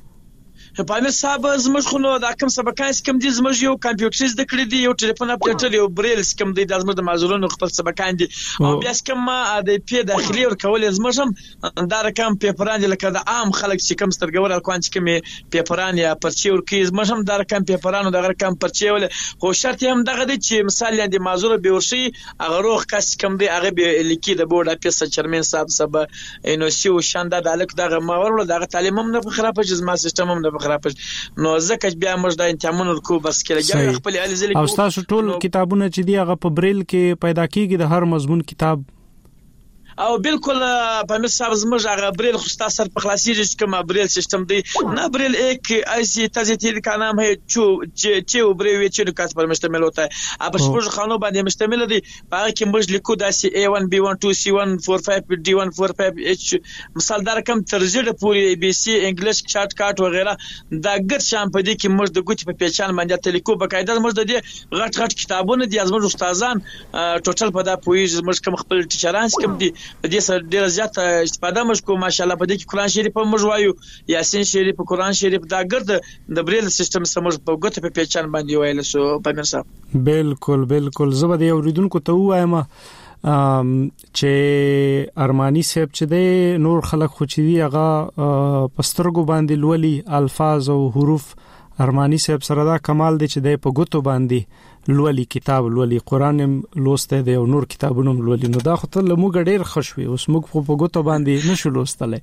پامیر صاحب زموږ خو نو دا کوم سبقان کوم دي زموږ یو کمپیوټر د کړی دی یو ټلیفون اپډیټر یو بریل کوم دی د زموږ د معذورونو خپل سبقان دي او بیا کوم د پی داخلي ور کول زموږ هم دا رقم پیپران لکه د عام خلک چې کوم سترګور الکوان چې کوم پیپران یا پرچی ور کی زموږ هم دا رقم پیپرانو د رقم پرچی ول خو شرط هم دغه دی چې مثال د معذور به ورشي هغه روغ کس کوم دی هغه به لیکي د بورډ اپیس چیرمن صاحب سبا انو سیو شاندا د الک دغه ماورله دغه تعلیم هم نه خراب جزما سیستم هم نه خراب نو زکه بیا موږ د انتمون ورکو بس کېږي خپل الزل او تاسو ټول کتابونه چې دی هغه په بریل کې پیدا کیږي د هر مضمون کتاب او بالکل په مصاب زموږ هغه بریل خو تاسو په خلاصي چې کوم بریل سیستم دی نه بریل یک ایسی تزیتید کا نام ہے چې بریل چې د کاس پر مشتمل ہوتا ہے اب شپږ خانو باندې مشتمل دي هغه کې موږ لیکو داسې A1 B1 2 C1 45 D1 45 H مثال دا رقم ترجیح پوری ABC انګلیش شارټ کټ وغیرہ دا ګټ شام په دې کې موږ د ګوت په پیچان باندې تلیکو بقاعده موږ د دې غټ کتابونه دي زموږ استادان ټوټل په دا پوي زموږ کوم خپل ټیچرانس کوم دي د دې سره ډیر زیات استفاده موږ کوو ماشاءالله. په دې کې قران شریف موږ وایو، یاسین شریف، قران شریف، دا ګرد د بریل سیستم سره موږ په ګوته په پیچان باندې وایل سو په منصب. بالکل زه به اوریدونکو ته وایم چې ارمانی صاحب چې د نور خلک خو چې دی هغه پسترګو باندې لولي الفاظ او حروف، ارمانی صاحب سره دا کمال دی چې د په ګوتو باندې لولي، کتاب لولي، قران لوسته دی او نور کتابونه لولي. نو دا خو ته لموږ ډیر خوشوي، اوس موږ په ګوتو باندې نشو لوستلای.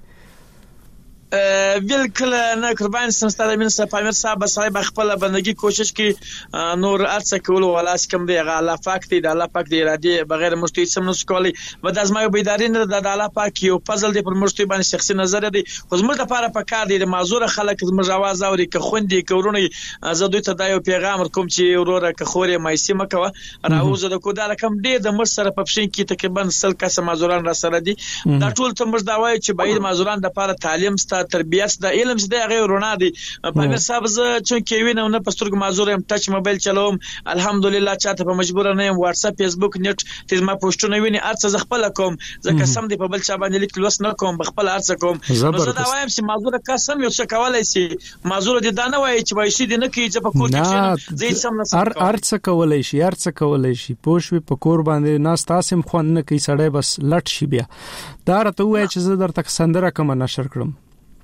بالکل نه قربان سمستاده من صاحب صاحب صاحب خپل بندگی کوشش کی نور ارڅ کول ولاس کم دی الله پاک دی، د الله پاک دی اراده بغیر مشتي سم نس کولی و د ازمایو بيداری نه د الله پاک یو فضل دی پر مشتي باندې شخصي نظر دی. خو زموږ لپاره پکار دی د معذور خلک زموږ आवाज اوري که خوندې کورونه زه دوی ته دا یو پیغام کوم چې وروره که خوري مایسي مکوه راوزه د کودال کم دی د مر سره په پښین کې تقریبا 100 کس معذوران را سره دي. دا ټول ته مر دا وایي چې باید معذوران د لپاره تعلیم ست تربیت د علم څخه غیر رونه دي. په صاحب زه چې وینم نه پسترګ معذور يم، ټچ موبایل چلوم الحمدلله، چاته په مجبور نه يم، واتس اپ فیسبوک نیټ تیز ما پوسټونه ویني ارڅ ز خپل کوم، ځکه سم دی په بل چا باندې لیک لوس نه کوم، خپل ارڅ کوم. نو زه دا وایم چې معذور قسم یو څه کولای شي، معذور دي دا نه وایي چې وایي شي دي نه کوي چې په کور کې زه سم نه ارڅ کولای شي، ارڅ کولای شي پوښوي په کور باندې ناس تاسو خوان نه کوي سړی بس لټ شي. بیا دا راته وایي چې زه درته سندره کوم نشر کړم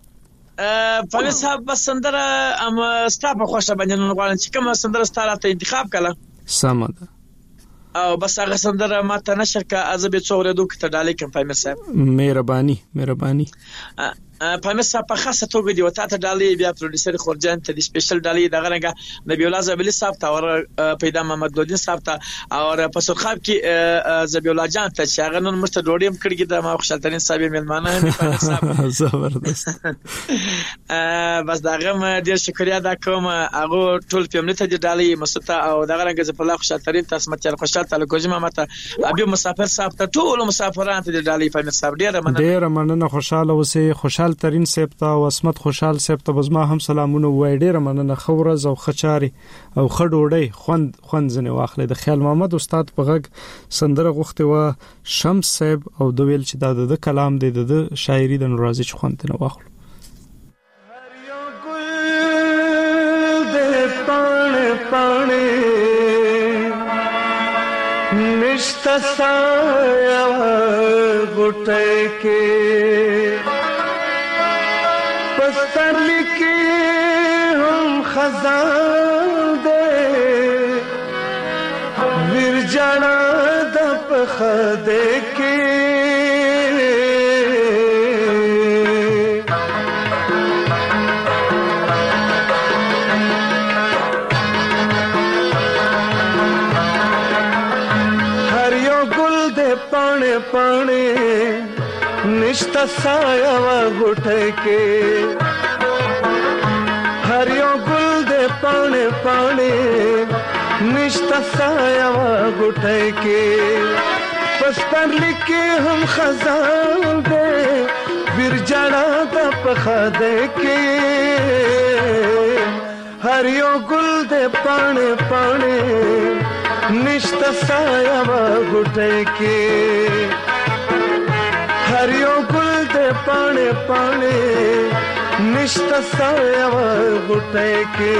په صاحب بس سندره ام ستاپ خوښه باندې نو غواړم چې کوم سندره ستاره ته انتخاب کړه سمه ده او بس هغه سندره ماته نشر کا ازبه څوره دوه کته ډالې کوم په صاحب مهرباني په صاحب په خاصه توګه دی وتا ته ډالې بیا پروډوسر خورجان ته د سپیشل ډالې دغه رنګه نبی الله زبلی صاحب ته او پیدا محمد لودین صاحب ته او په سرخاب کې زبی الله جان ته چې هغه نن مرته ډوډۍ هم کړی دا ما خوشالترین صاحب میلمانه هم په صاحب زبردست بس داغه ډیر شکریا دا کوم هغه ټول فیملی ته د ډالې مسته او دغه رنګه زپ الله خوشالترین تاسو متل خوشاله تعالی کوجما ماته ابي مسافر صاحب ته ټول مسافرانو ته د ډالې په صاحب ډیر مننه خوشاله اوسې خوشاله ترين صاحب ته او اسمت خوشحال صاحب ته بزما هم سلامونه وای. ډیره مننه خورز او خچاري او خډوړی خوند زنه واخلې. د خیال محمد استاد په غږ سندره غوښته و شمس صاحب او د ویل چې د کلام د شاعري د نورازي خوند نه واخلو. هر یو ګل د پاڼې نشتا سایه غټه کې پسترلی کی هم خزان دے ویر جانا دا پخدے کی ہر یو گل دے پانے پانے نشتا سایہ و گھٹے کے ہر یو گل دے پانے پانے نشتا سایہ و گھٹے کے پستر لکے ہم خزان دے بیر جانا دا پخا دے کے ہر یو گل دے پانے پانے نشتا سایہ و گھٹے کے ہر یو گل دے پانے پانے نشتا سایہ و غٹے کے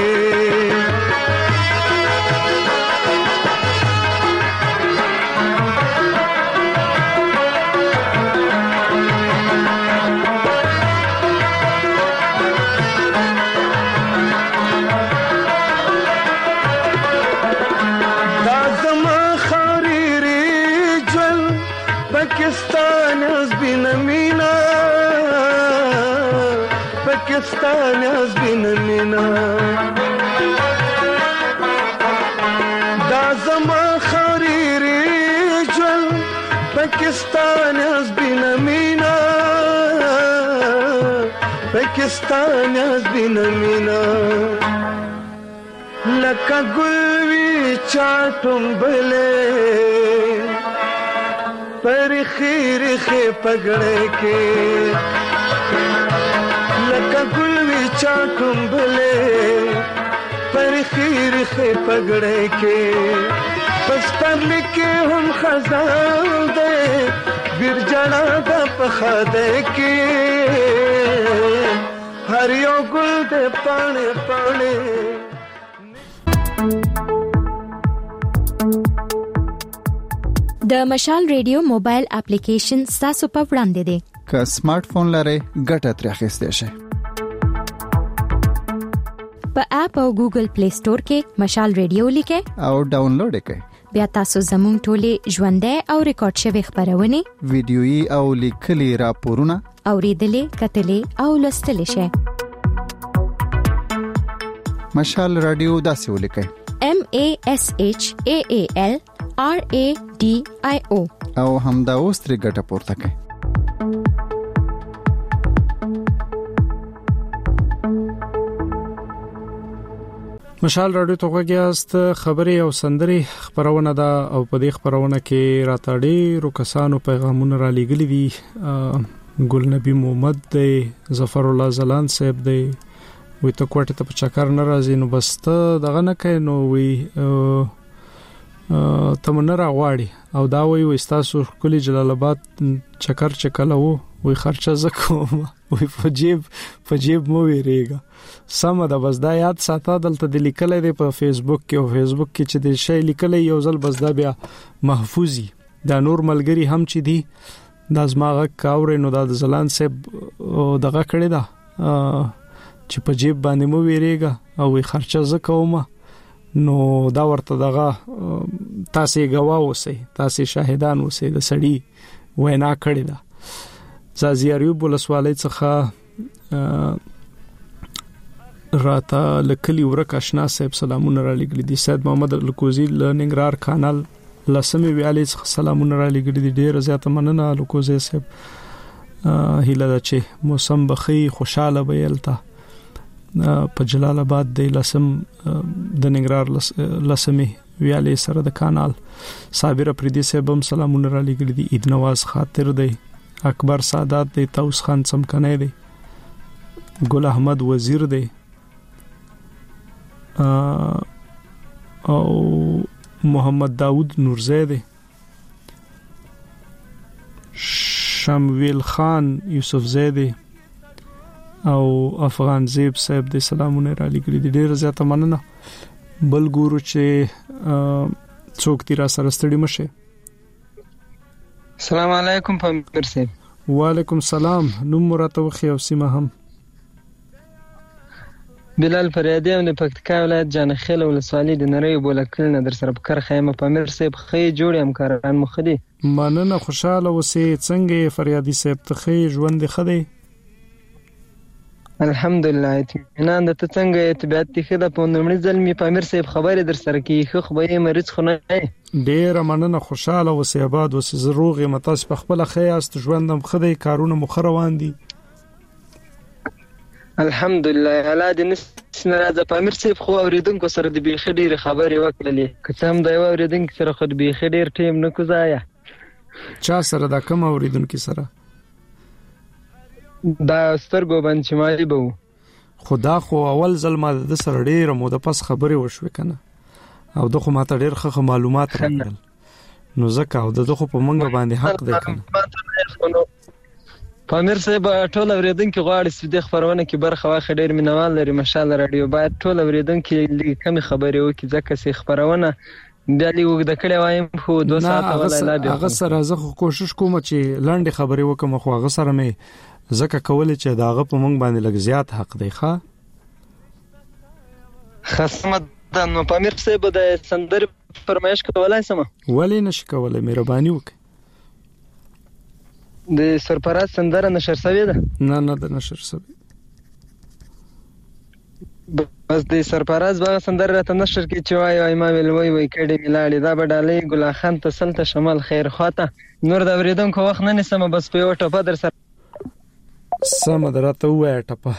پاکستان has been a mina Pakistan has been a mina da zama khariri jal Pakistan has been a mina Pakistan has been a mina laka gulvi chatum bale پر خیر خې پګړې کې لکه ګل وی چاټم بلې پر خیر خې پګړې کې پستر لیکې هم خزان دې بیرجړه د پخده کې هر یو ګل د پاڼې پاڼې. د مشال ریډیو موبایل اپلیکیشن تاسو په وړاندې دی. که سمارټ فون لرئ ګټه ترې اخیستئ شئ. په اپ او ګوګل پلی سٹور کې مشال ریډیو لیکئ او ډاونلوډ کړئ. بیا تاسو زموږ ټولې ژوندۍ او ریکارډ شوی خبرونه ویډیويي او لیکلي راپورونه اوریدلې کتلې او لوستلې شئ. مشال رادیو داسې ولیکئ MASHAALRADIO او همدا اوس ترې ګټه پورته کړئ. مشال رادیو ته غوږیاست. خبري او سندري خبرونه ده او په دې خبرونه کې راته ډېر کسانو پیغامونه را لېږلي دي. ګل نبی محمد دی، ظفر الله زلان صاحب دی، وي ته کوټه ته په چکر نه راځي نو بس ته دغه نه کوي نو وي تمنه راغواړي او دا وي تاسو کلی جلال آباد چکر چکلو وي خرچه زکوم وي په جیب مو ویریګا سم دا بس دا یاد ساته دلته د لیکل دی په فیسبوک کې او فیسبوک کې چې د شی لیکل یو ځل بس دا بیا محفوظي دا نور ملګری هم چې دی د ازماغه کاورې نو د زلان صاحب دغه کړی دا چې په جیب باندې مو ویریګا او وي خرچه زکوم نو دا ورته دغه تاسو غوا اوسئ، تاسو شاهدان اوسئ د سړی وینا کړی دا. زازیاریو بولسوالۍ څخه راته لکلی ورک آشنا صاحب سلامونه را لګل دي. سید محمد لکوزی لنګرار کانال لسمې ویالې څخه سلامونه را لګل دي. ډیر زیاته مننه لکوزی صاحب. هیله ده چې موسم بخي خوشاله ویلته په جلال آباد د لسم د ننګرهار لسمې ویالې سره د کانال. صابر پردي صاحب هم سلامونه را لګل دي. عید نواز خاطر دی، اکبر سادات دی، توس خان سمکنه دی، ګل احمد وزیر دی او محمد داود نورزی دی، شمویل خان یوسف زیدی او افغان زیب صاحب د سلامونه را لګل دي. ډیر زیاته مننه. بل ګورو چې څوک تیر سره ستړي مشه. السلام علیکم پامیر صاحب. وعلیکم السلام. نوم مراتب خو او سیمه هم بلال فریادی او د پکتیکا ولایت جانخیل ولسوالۍ د نری بولکل نه در سره بکر خیمه پامیر صاحب خې جوړ همکاران مخدي. مننه خوشاله اوسې. څنګه فریادی صاحب ته خې ژوند خدي؟ الحمدلله. اطمینان د ته څنګه طبيعت خده په نومړي ځل می پامیر صاحب خبرې در سره کی خو به مریض خونه ډیر مننه خوشاله اوسې آباد اوسې زروغ متاس په خپل خیاست ژوندم خدي کارونه مخروان دي الحمدلله. الله دې نسنه پامیر صاحب خو اوریدونکو سره د بیخي ډیر خبرې وکړلې که هم دا اوریدونکو سره خو د بیخي ډیر ټیم نه کوزایا. چا سره دا کوم اوریدونکو سره؟ دا سترګو باندې مالي بو خدا خو اول ځل ما د سره ډیر مو د پس خبرې وشو کنه او دغه ماته ډیر ښه معلومات راکړل نو زکه او دغه په منګه باندې حق دی کنه. پامیر صاحب ټول اوریدونکو غواړي چې د خبرونه کې برخه واخلي. ډیر مینوال لري ماشاءالله. رادیو باید ټول اوریدونکو کم خبرې وکړي ځکه چې خبرونه بیا لیوګ د کړه وایم خو 2 ساعت ولا لا بیا هغه سره زه کوشش کوم چې لاندې خبرې وکم خو هغه سره مې زکه کول چې داغه په مونږ باندې لږ زیات حق دی. ښا خصمت د نو پامیر صاحب د سندر فرمایش کولای سم ولی نشي کولای مهرباني وکړه. د سرپراز سندره نشر شوی ده؟ نه د نشر شوی بس د سرپراز باغ سندره راته نشر کې چې وای ما ویل وای کډې ملاړي دا بډالې ګل خان تسلط شمال خیر خواته نور د اوریدونکو وخت نه نسم بس په یو ټپه در سره سم درته وای ټپه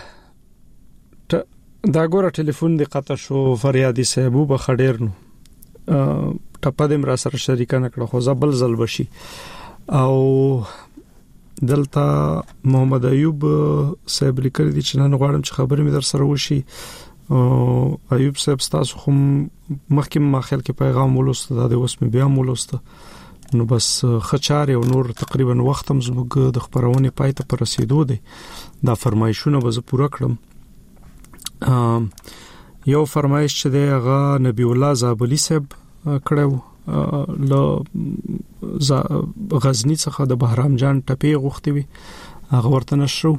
دا ګوره ټلیفون دی قطع شو. فریادی صاحب په خډیر نو ټپه دې مرا سره شریک نه کړه خو زبل زل بشي. او دلته محمد ایوب صاحب لیکل دي چې نن غواړم چې خبرې مې در سره وشي. ایوب صاحب تاسو خو مخکې ما خیال کې پیغام ولوسته دا د اوس مې بیا ولوسته نو بس خچار او نور تقریبا وخت هم زموږ د خبرونه پای ته پر رسیدو دي دا فرمایشونه به زه پوره کړم یو فرمایش چې دی هغه نبی الله زابلی صاحب کړو ل غزنی څخه د بهرام جان ټپی غوښتي وي هغه ورته نشرو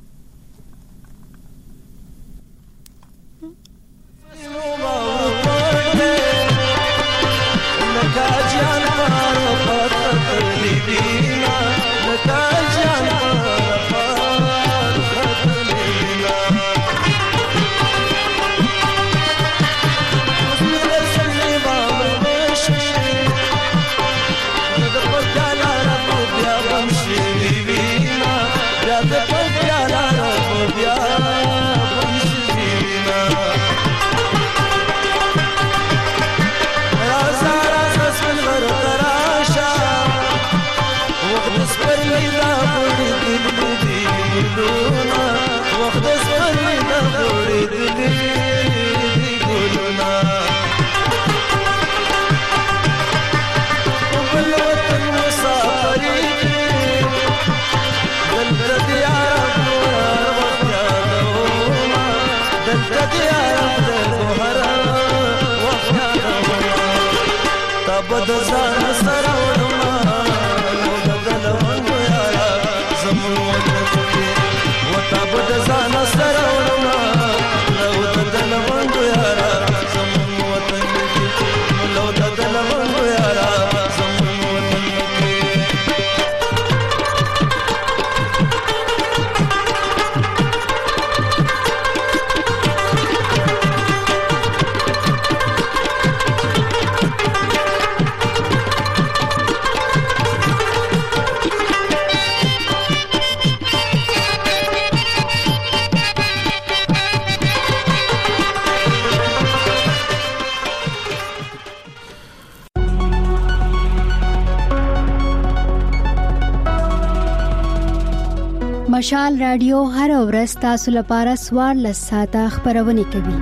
مشال رادیو هر ورځ تاسو لپاره 14 ساعته خبرونه کوي.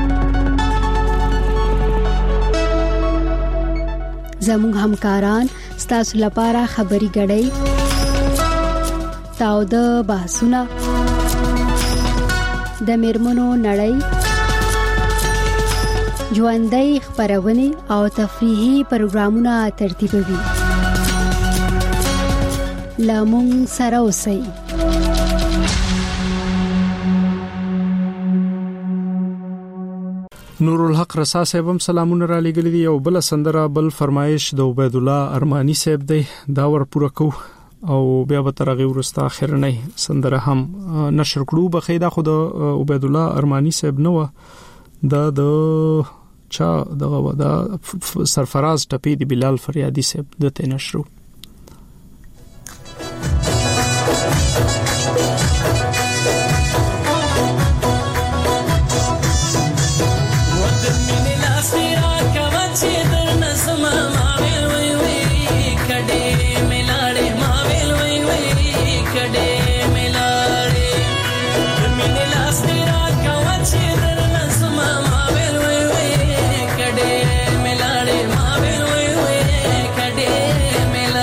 زموږ همکاران تاسو لپاره خبري غړي تاو د بحثونه د میرمنو نړۍ ژوندۍ خبرونه او تفریحي پروګرامونه ترتیبوي. لامون سره اوسئ. نور الحق رسا صاحب هم سلامونه را لګل دي او بل سندره بل فرمایش د عبید الله ارمانی صاحب دی دا ور پوره کو او بیا به ترغه ورسته اخر نه سندره هم نشر کړو بخیدا خو د عبید الله ارمانی صاحب نو د چا دغه ودا سرفراز ټپی دی بلال فریادی صاحب د ته نشرو Mela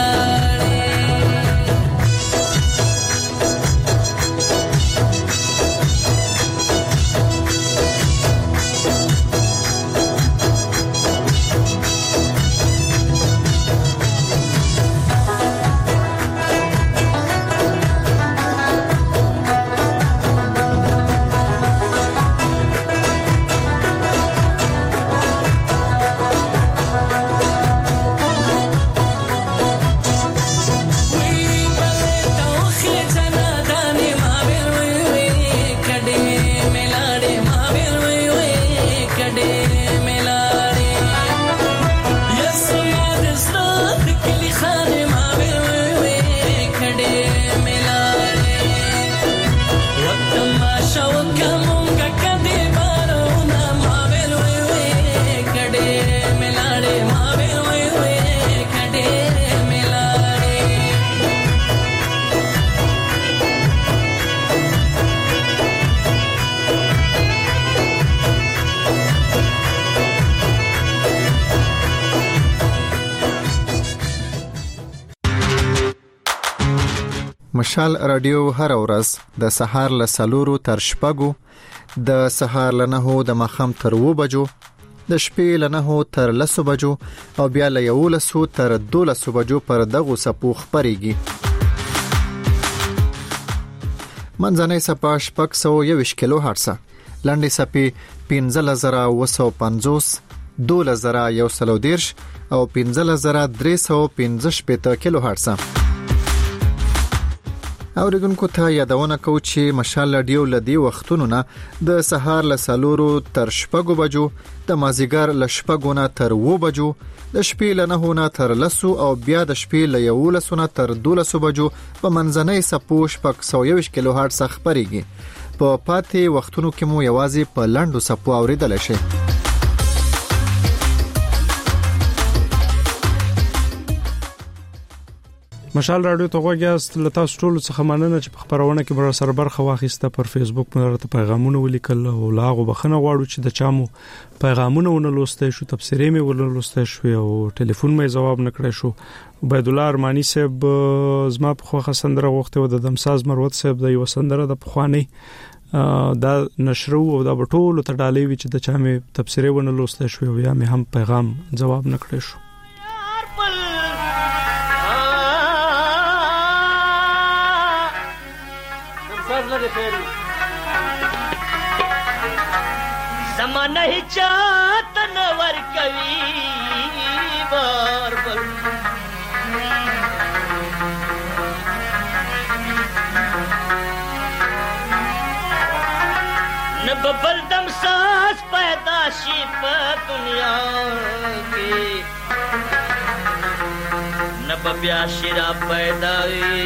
مشال رادیو هر ورځ د سهار له 4 تر 6 د سهار له 9 د مخام تر 2 بجو د شپې له 9 تر 10 بجو او بیا له 11 تر 12 بجو پر دغه سپو خبريږي. منځنۍ سپا 621 کیلو هرتز، لاندې سپي 15950 2110 او 15315 کیلو هرتز. اوریدونکو ته یادونه کوم چې مشال رادیو لدی وختونو نه د سهار له 4 تر 6 بجو، د مازیګر له 6 نه تر 2 بجو، د شپې له 9 نه تر 10 او بیا د شپې له 11 نه تر 12 بجو په منځنۍ سپو 621 کیلو هرتز خبريږي. په پاتې وختونو کې مو یوازې په لاندو سپو اوریدل شي. مشال رادیو ته غوږیاست. لته ټول څخه مننه چې په خبرونه کې بر سره برخه واخیسته. پر فیسبوک باندې پیغامونه ولیکل او لاغه بخنه غواړو چې د چامو پیغامونه ونلوسته شو، تفسیرې مې ونلوسته شو او ټلیفون مې جواب نکړې شو. عبد الله ارمانی صاحب زما په خوخه سندره وخت و د دمساز مروت صاحب د یو سندره د پخوانی دا نشرو او دا بټول ته ډالې وی چې د چامه تفسیرې ونلوسته شو یا مې هم پیغام جواب نکړې شو. زمانه چاته نور کوي بار بار نببل دم ساز پیدا شي په دنیا کې نببیا شرا پیدا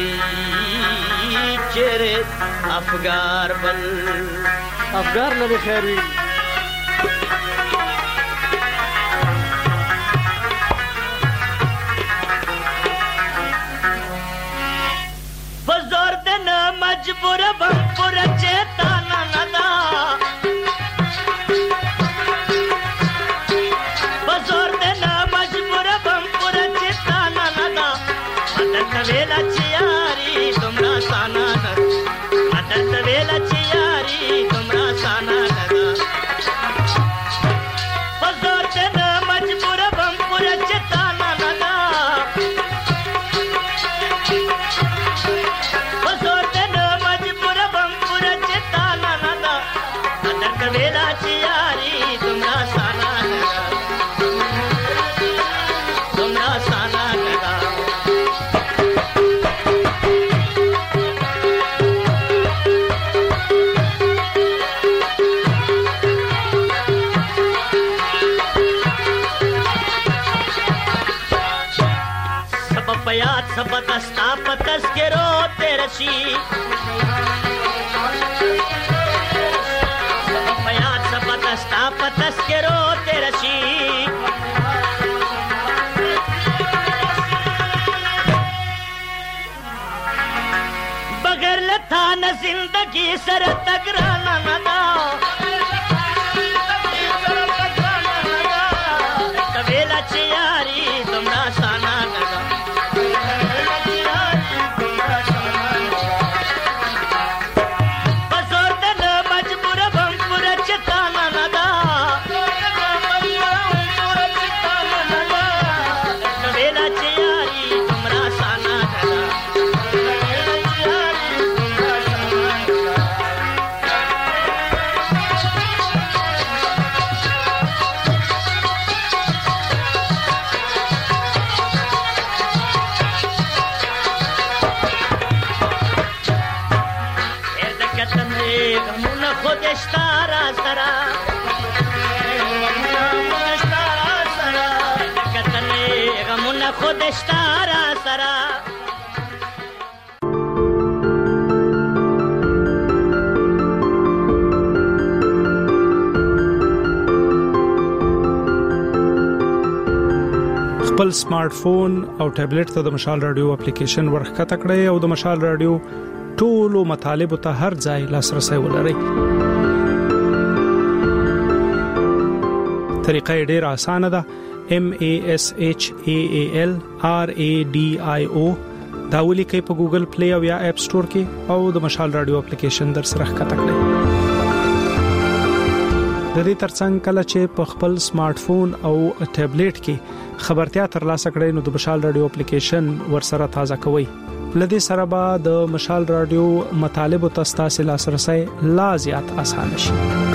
چهره افغار بل افغار لري خیری بزور دن مجبور بمپور چیتانا ندا بزور دن مجبور بمپور چیتانا ندا مدد ویلا چیاری تمرا سانا ندا مدد ویلا چیاری تمرا سانا ندا بزور دن مجبور بمپور چیتانا ندا सबदस्ता पतस के रोते रशी बयात सबदस्ता पतस के रोते रशी बगैर लथा न जिंदगी सर तगराना नदा तवेला चियारी तुमरा साना नदा خود اشتارا سرا خپل سمارټ فون او ټابلیټ ته د مشال رادیو اپلیکیشن ورخکته کړئ او د مشال رادیو ټولو مطالب ته هر ځای لاسرسي ولرئ. طریقه ډیره اسانه ده. MASHAAL RADIO دا ولیکئ په ګوګل پلی او یا اپ سٹور کې او د مشال رادیو اپلیکیشن در سره ښکته کړئ. د دې ترڅنګ کله چې په خپل سمارټ فون او ټابلیټ کې خبرتیا ترلاسه کړئ نو د مشال رادیو اپلیکیشن ورسره تازه کوئ. لدې سره به د مشال رادیو مطالب او تاسو لاسرسي لا زیات آسان شي.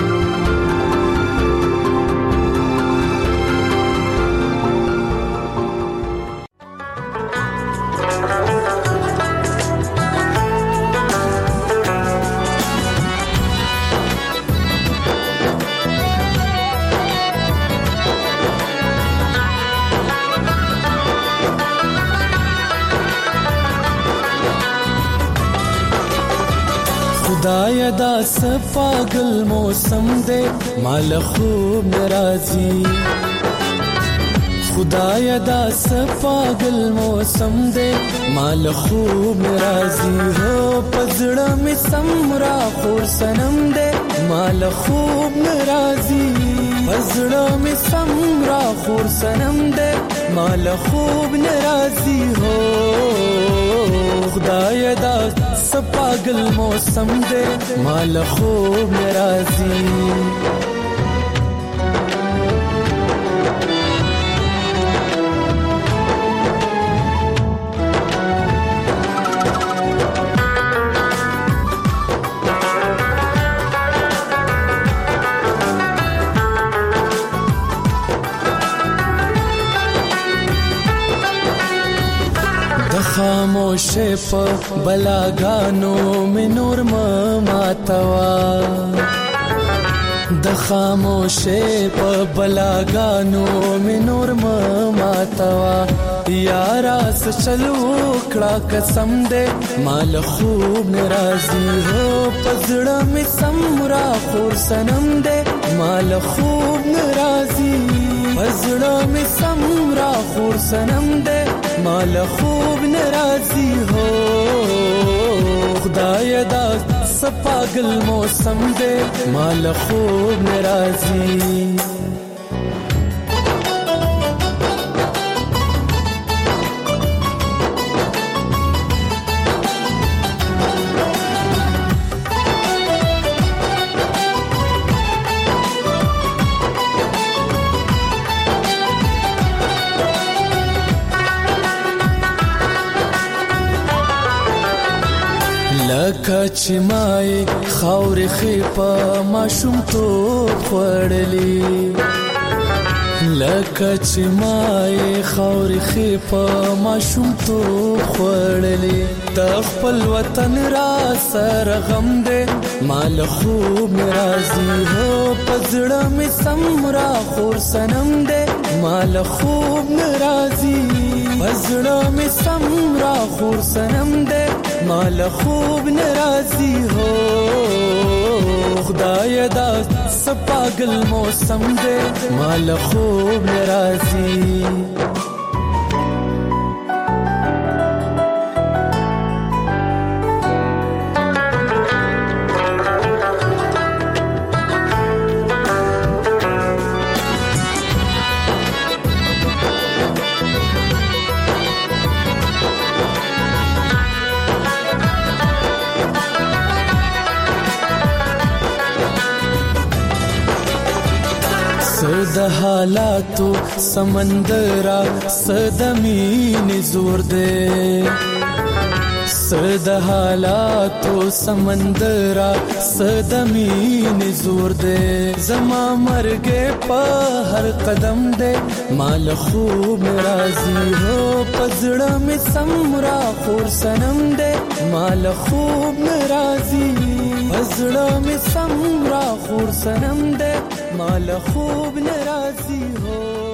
خدایا دا سپاگل موسم دے مال خوب ناراضی خدایا دا سپاگل موسم دے مال خوب ناراضی ہو پزڑا میں سمرا خور سنم دے مال خوب ناراضی پزڑا میں سمرا خور سنم دے مال خوب ناراضی ہو خدایا دا سپاگل موسم دے مال خوب ناراضی خاموش په بلاګانو مې نور ماتوا د خاموش په بلاګانو مې نور ماتوا یارا سچلو کړه قسم دې مال خوب ناراضي هو پزړه مې سمرا خور سنم دې مال خوب ناراضي پزړه مې سمرا خور سنم دې مال خوب ناراضی ہو خدایا دا سپاگل موسم دے مال خوب ناراضی لکه چې مای خاور خېپا ماشوم تو خړلې لکه چې مای خاور خېپا ماشوم تو خړلې د خپل وطن را سره غم دې مال خوب ناراضي هو پزړه مې سمرا خور سنم دې مال خوب ناراضي پزړه مې سمرا خور سنم دې مال خوب ناراضی ہو خدایا دا سپاگل موسم دے مال خوب ناراضی د حالاتو سمندرا صدمین زور دے صد حالاتو سمندرا صدمین زور دے زما مرګه په هر قدم دے مال خوب ناراضی ہو پزړه می سمرا خور سنم دے مال خوب ناراضی پزړه می سمرا خور سنم دے مال خوب ناراضی ہو